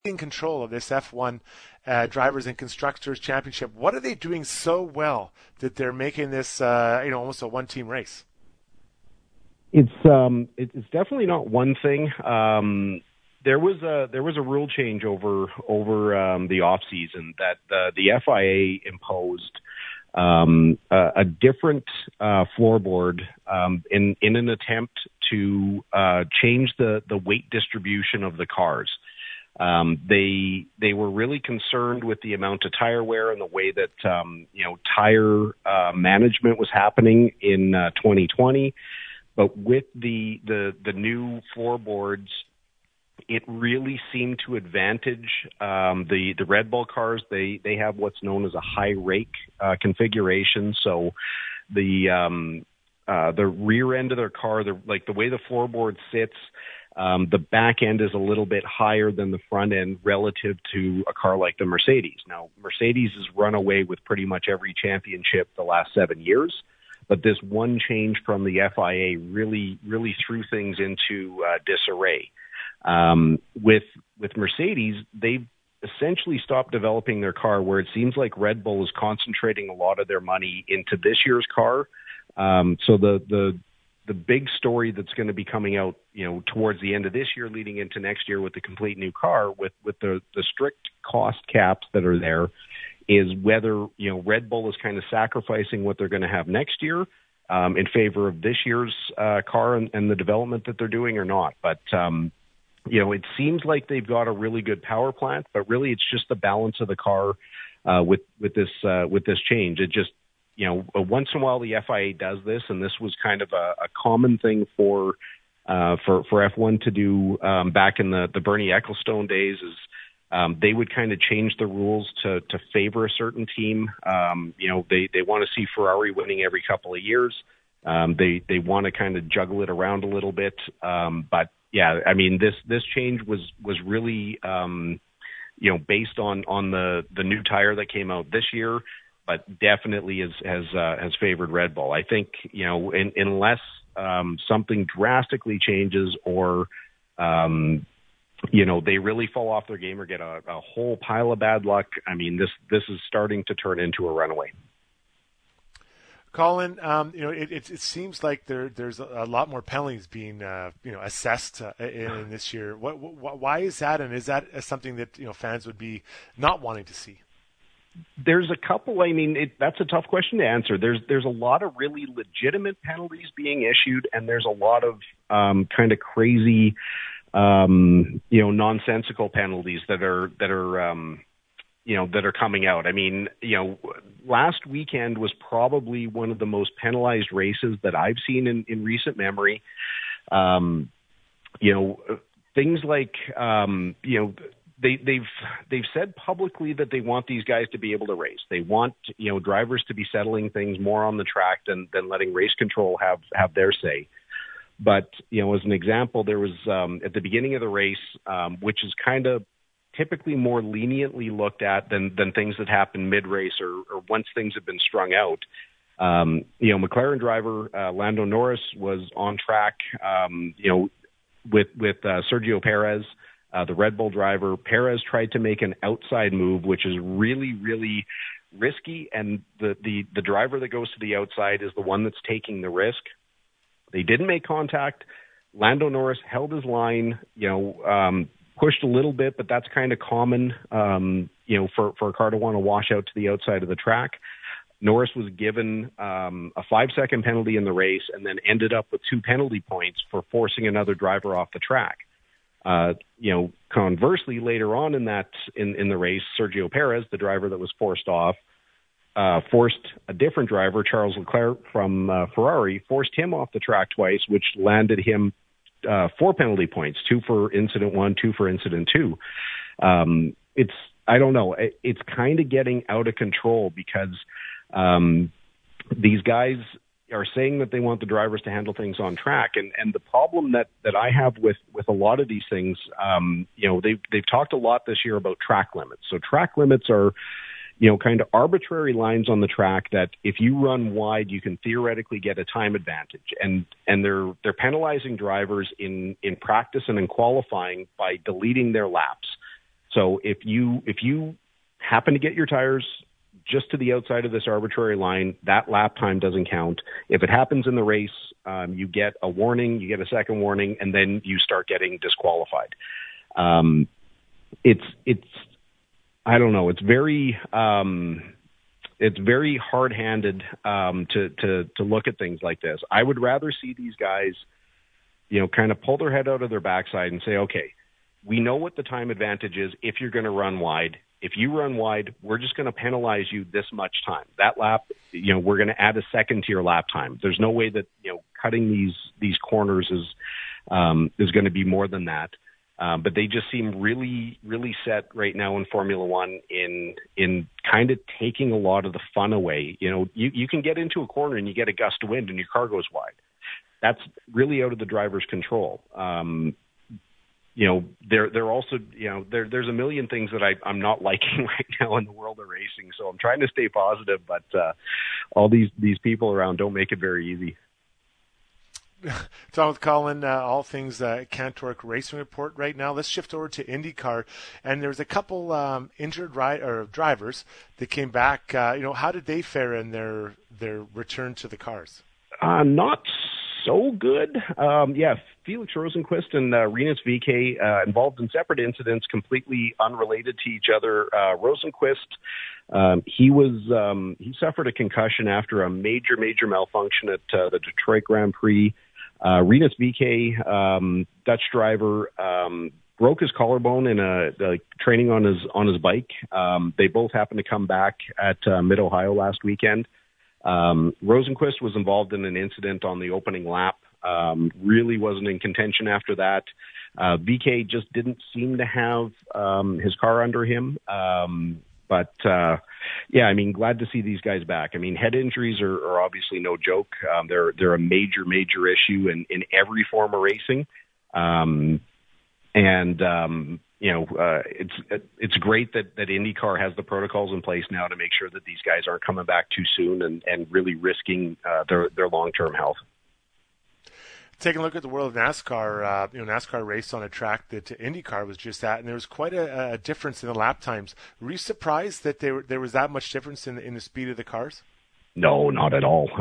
in control of this F1 Drivers and Constructors Championship. What are they doing so well that they're making this almost a one-team race? It's definitely not one thing. There was a rule change over the off season that the FIA imposed a different floorboard in an attempt to change the weight distribution of the cars. They were really concerned with the amount of tire wear and the way that tire management was happening in 2020. But with the new floorboards, it really seemed to advantage the Red Bull cars. They have what's known as a high rake configuration. So the rear end of their car, the way the floorboard sits, the back end is a little bit higher than the front end relative to a car like the Mercedes. Now, Mercedes has run away with pretty much every championship the last 7 years. But this one change from the FIA really threw things into disarray. With Mercedes, they've essentially stopped developing their car, where it seems like Red Bull is concentrating a lot of their money into this year's car. So the big story that's going to be coming out, towards the end of this year, leading into next year with the complete new car, with the strict cost caps that are there, is whether Red Bull is kind of sacrificing what they're going to have next year in favor of this year's car and the development that they're doing or not. But it seems like they've got a really good power plant, but really it's just the balance of the car with this change. It just once in a while the FIA does this, and this was kind of a common thing for F1 to do back in the Bernie Ecclestone days. Is they would kind of change the rules to favor a certain team. They want to see Ferrari winning every couple of years. They want to kind of juggle it around a little bit. But yeah, I mean, this change was really based on the new tire that came out this year, but definitely has favored Red Bull. I think unless something drastically changes or they really fall off their game or get a whole pile of bad luck, I mean, this is starting to turn into a runaway. Colin, it seems like there's a lot more penalties being assessed in this year. Why is that, and is that something that fans would be not wanting to see? There's a couple. I mean, that's a tough question to answer. There's a lot of really legitimate penalties being issued, and there's a lot of kind of crazy, nonsensical penalties that are coming out. I mean, last weekend was probably one of the most penalized races that I've seen in recent memory. Things like, they've said publicly that they want these guys to be able to race. They want, drivers to be settling things more on the track than letting race control have their say. But, as an example, there was at the beginning of the race, which is kind of typically more leniently looked at than things that happen mid-race or once things have been strung out. McLaren driver Lando Norris was on track, with Sergio Perez, the Red Bull driver. Perez tried to make an outside move, which is really, really risky, and the driver that goes to the outside is the one that's taking the risk. They didn't make contact. Lando Norris held his line, pushed a little bit, but that's kind of common, for a car to want to wash out to the outside of the track. Norris was given a 5-second penalty in the race and then ended up with 2 penalty points for forcing another driver off the track. Conversely, later on in the race, Sergio Perez, the driver that was forced off, forced a different driver, Charles Leclerc from Ferrari, forced him off the track twice, which landed him 4 penalty points, 2 for incident 1, 2 for incident 2. I don't know. It's kind of getting out of control because these guys are saying that they want the drivers to handle things on track. And the problem that I have with a lot of these things, they've talked a lot this year about track limits. So track limits are, kind of arbitrary lines on the track that if you run wide, you can theoretically get a time advantage. And they're penalizing drivers in practice and in qualifying by deleting their laps. So if you happen to get your tires just to the outside of this arbitrary line, that lap time doesn't count. If it happens in the race, you get a warning, you get a second warning, and then you start getting disqualified. It's I don't know. It's very hard-handed to look at things like this. I would rather see these guys, kind of pull their head out of their backside and say, okay, we know what the time advantage is if you're going to run wide. If you run wide, we're just going to penalize you this much time. That lap, we're going to add a second to your lap time. There's no way that, cutting these corners is going to be more than that. But they just seem really, really set right now in Formula One in kind of taking a lot of the fun away. You can get into a corner and you get a gust of wind and your car goes wide. That's really out of the driver's control. They're also, there's a million things that I'm not liking right now in the world of racing. So I'm trying to stay positive, but all these people around don't make it very easy. Talking with Colin, all things Cantork Racing Report right now. Let's shift over to IndyCar, and there's a couple injured drivers that came back. How did they fare in their return to the cars? Not so good. Felix Rosenqvist and Rinus VeeKay involved in separate incidents, completely unrelated to each other. Rosenqvist, he suffered a concussion after a major malfunction at the Detroit Grand Prix. Rinus VeeKay, Dutch driver, broke his collarbone in training on his bike. They both happened to come back at Mid-Ohio last weekend. Rosenqvist was involved in an incident on the opening lap. Really wasn't in contention after that. VeeKay just didn't seem to have his car under him. Glad to see these guys back. Head injuries are obviously no joke. They're a major issue in every form of racing. It's great that IndyCar has the protocols in place now to make sure that these guys aren't coming back too soon and really risking their long-term health. Taking a look at the world of NASCAR, NASCAR raced on a track that IndyCar was just at, and there was quite a difference in the lap times. Were you surprised that there was that much difference in the speed of the cars? No, not at all.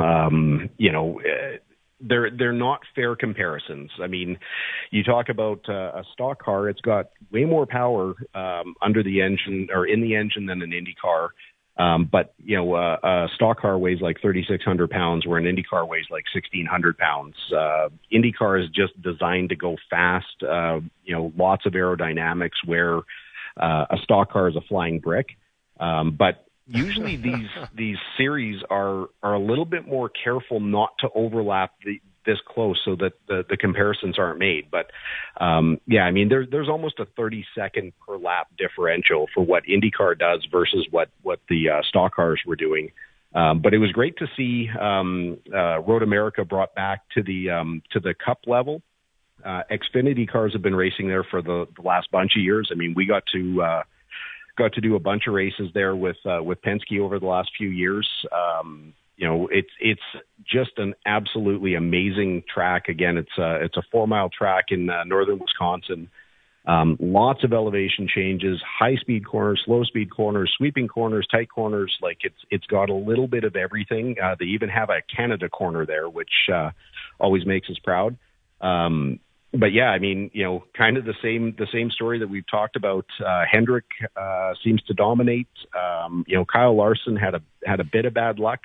They're not fair comparisons. You talk about a stock car; it's got way more power under the engine or in the engine than an Indy car. But a stock car weighs like 3,600 pounds, where an Indy car weighs like 1,600 pounds. Indy car is just designed to go fast. Lots of aerodynamics, where a stock car is a flying brick. But usually these series are a little bit more careful not to overlap this close so that the comparisons aren't made. But there's almost a 30-second per lap differential for what IndyCar does versus what the stock cars were doing. But it was great to see Road America brought back to the Cup level. Xfinity cars have been racing there for the last bunch of years. We got to do a bunch of races there with Penske over the last few years. It's just an absolutely amazing track. Again, it's a 4-mile track in northern Wisconsin. Lots of elevation changes, high speed corners, slow speed corners, sweeping corners, tight corners. It's got a little bit of everything. They even have a Canada corner there, which always makes us proud. Kind of the same story that we've talked about. Hendrick seems to dominate. Kyle Larson had a bit of bad luck.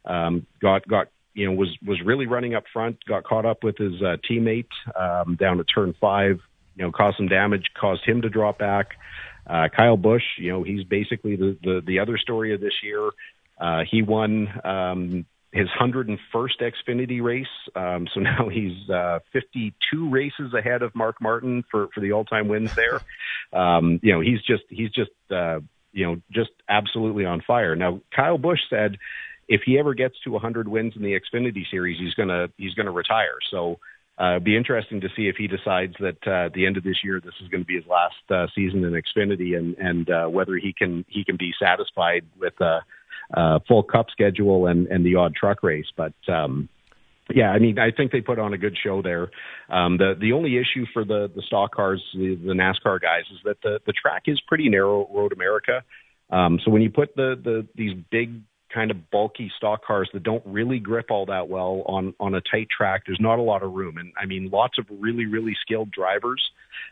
Was really running up front, got caught up with his teammate down to turn 5. Caused some damage, caused him to drop back. Kyle Busch, he's basically the other story of this year. He won his 101st Xfinity race. So now he's 52 races ahead of Mark Martin for the all-time wins there. He's just absolutely on fire. Now, Kyle Busch said if he ever gets to 100 wins in the Xfinity series, he's gonna retire. So it'd be interesting to see if he decides that at the end of this year, this is going to be his last season in Xfinity, and whether he can be satisfied with a full Cup schedule and the odd truck race. But Yeah, I mean, I think they put on a good show there. The only issue for the stock cars, the NASCAR guys, is that the track is pretty narrow, Road America. So when you put these big kind of bulky stock cars that don't really grip all that well on a tight track, there's not a lot of room. And I mean, lots of really, really skilled drivers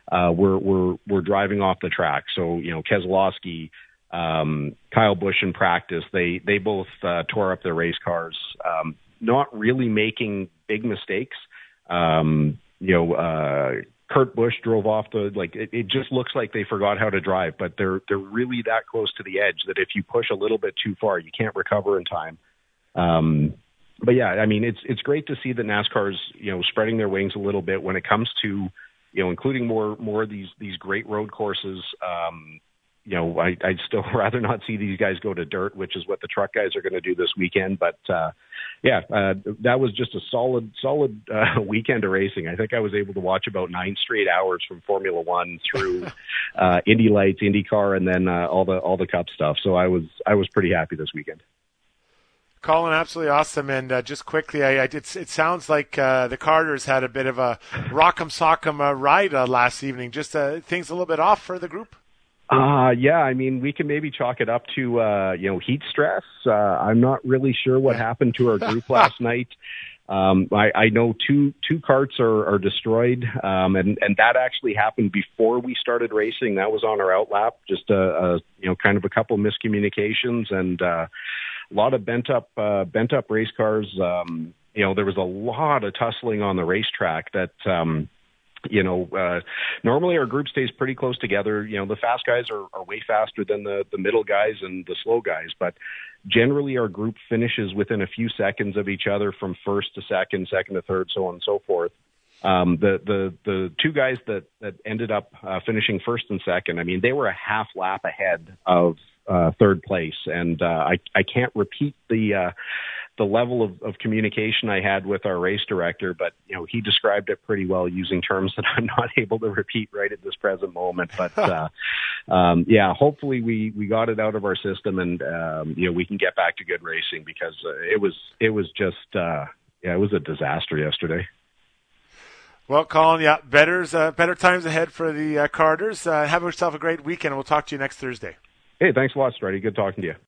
were driving off the track. So, you know, Keselowski, Kyle Busch in practice, they both tore up their race cars. Not really making big mistakes. Kurt Busch drove off it just looks like they forgot how to drive, but they're really that close to the edge that if you push a little bit too far, you can't recover in time. But yeah, I mean, it's great to see that NASCAR's, you know, spreading their wings a little bit when it comes to, you know, including more of these great road courses. You know, I'd still rather not see these guys go to dirt, which is what the truck guys are going to do this weekend. But that was just a solid weekend of racing. I think I was able to watch about 9 straight hours from Formula One through Indy Lights, IndyCar, and then all the Cup stuff. So I was pretty happy this weekend. Colin, absolutely awesome. And just quickly, it sounds like the Carters had a bit of a rock'em sock'em ride last evening. Just things a little bit off for the group. Yeah, I mean, we can maybe chalk it up to, heat stress. I'm not really sure what happened to our group last night. I know two carts are destroyed, and that actually happened before we started racing. That was on our outlap, just kind of a couple miscommunications and a lot of bent up race cars. There was a lot of tussling on the racetrack that. Normally our group stays pretty close together. You know, the fast guys are way faster than the middle guys and the slow guys, but generally our group finishes within a few seconds of each other from first to second, second to third, so on and so forth. The two guys that ended up finishing first and second, I mean, they were a half lap ahead of third place, and I can't repeat the level of communication I had with our race director, but, you know, he described it pretty well using terms that I'm not able to repeat right at this present moment. But, hopefully we got it out of our system and, we can get back to good racing because it was a disaster yesterday. Well, Colin, better times ahead for the Carters. Have yourself a great weekend. We'll talk to you next Thursday. Hey, thanks a lot, Struddy. Good talking to you.